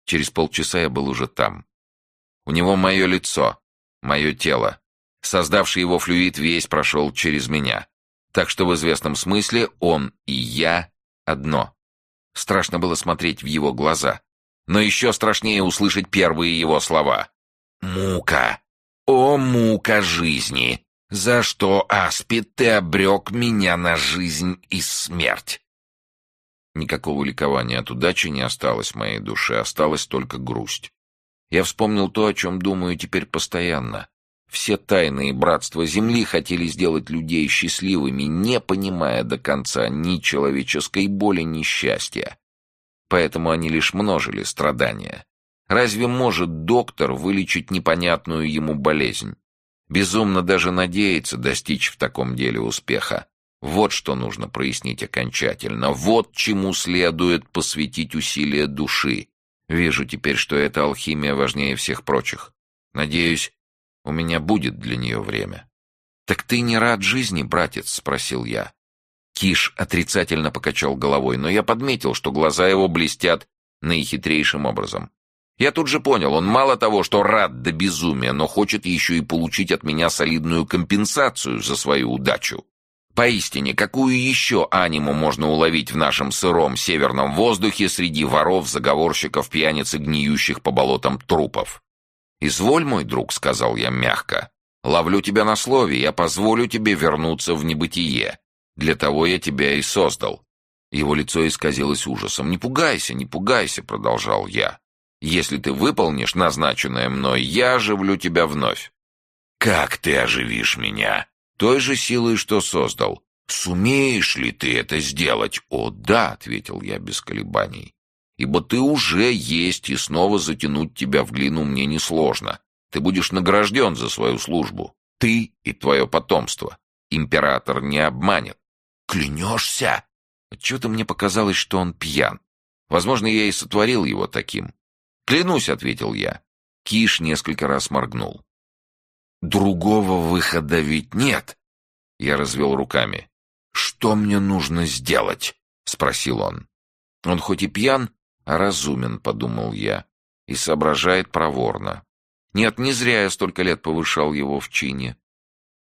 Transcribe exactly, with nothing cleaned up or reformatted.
Через полчаса я был уже там. У него мое лицо, мое тело. Создавший его флюид весь прошел через меня. Так что в известном смысле он и я одно. Страшно было смотреть в его глаза. Но еще страшнее услышать первые его слова. «Мука! О, мука жизни! За что, Аспид, ты обрек меня на жизнь и смерть?» Никакого ликования от удачи не осталось в моей душе, осталась только грусть. Я вспомнил то, о чем думаю теперь постоянно. Все тайные братства Земли хотели сделать людей счастливыми, не понимая до конца ни человеческой боли, ни счастья. Поэтому они лишь множили страдания. Разве может доктор вылечить непонятную ему болезнь? Безумно даже надеяться достичь в таком деле успеха. Вот что нужно прояснить окончательно. Вот чему следует посвятить усилия души. Вижу теперь, что эта алхимия важнее всех прочих. Надеюсь, у меня будет для нее время. «Так ты не рад жизни, братец?» — спросил я. Киш отрицательно покачал головой, но я подметил, что глаза его блестят наихитрейшим образом. Я тут же понял, он мало того, что рад до безумия, но хочет еще и получить от меня солидную компенсацию за свою удачу. Поистине, какую еще аниму можно уловить в нашем сыром северном воздухе среди воров, заговорщиков, пьяниц и гниющих по болотам трупов? «Изволь, мой друг», — сказал я мягко, — «ловлю тебя на слове, я позволю тебе вернуться в небытие. Для того я тебя и создал». Его лицо исказилось ужасом. «Не пугайся, не пугайся», — продолжал я. «Если ты выполнишь назначенное мной, я оживлю тебя вновь». «Как ты оживишь меня?» «Той же силой, что создал». «Сумеешь ли ты это сделать?» «О, да», — ответил я без колебаний. «Ибо ты уже есть, и снова затянуть тебя в глину мне несложно. Ты будешь награжден за свою службу. Ты и твое потомство. Император не обманет». «Клянешься?» Отчего-то мне показалось, что он пьян. Возможно, я и сотворил его таким. «Клянусь», — ответил я. Киш несколько раз моргнул. «Другого выхода ведь нет!» Я развел руками. «Что мне нужно сделать?» — спросил он. «Он хоть и пьян, а разумен», — подумал я, — «и соображает проворно. Нет, не зря я столько лет повышал его в чине.